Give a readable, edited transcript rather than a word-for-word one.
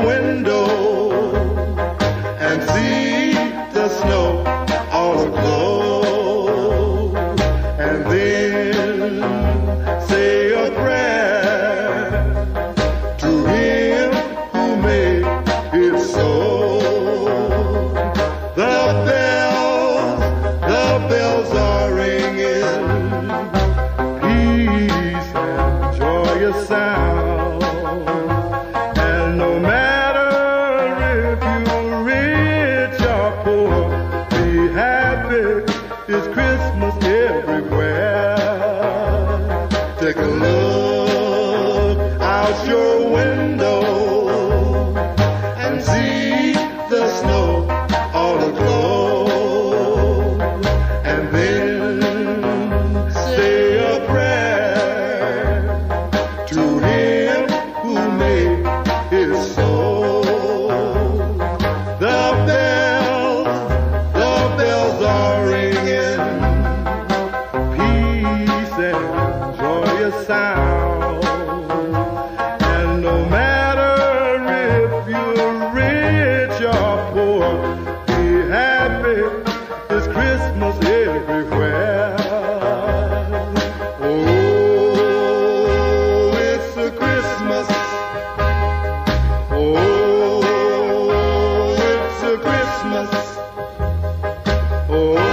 window and see the snow all aglow, and then say a prayer to Him who made it so. The bells are ringing, peace and joyous sound, and no matter if you're rich or poor, be happy, it's Christmas everywhere. Take a look out your window and see the snow all aglow, and then say a prayer to Him who made it so. The bells are ringing, peace and joyous sound, and no matter if you're rich or poor, be happy, it's Christmas everywhere. Oh, it's a Christmas. Oh, it's a Christmas. Oh,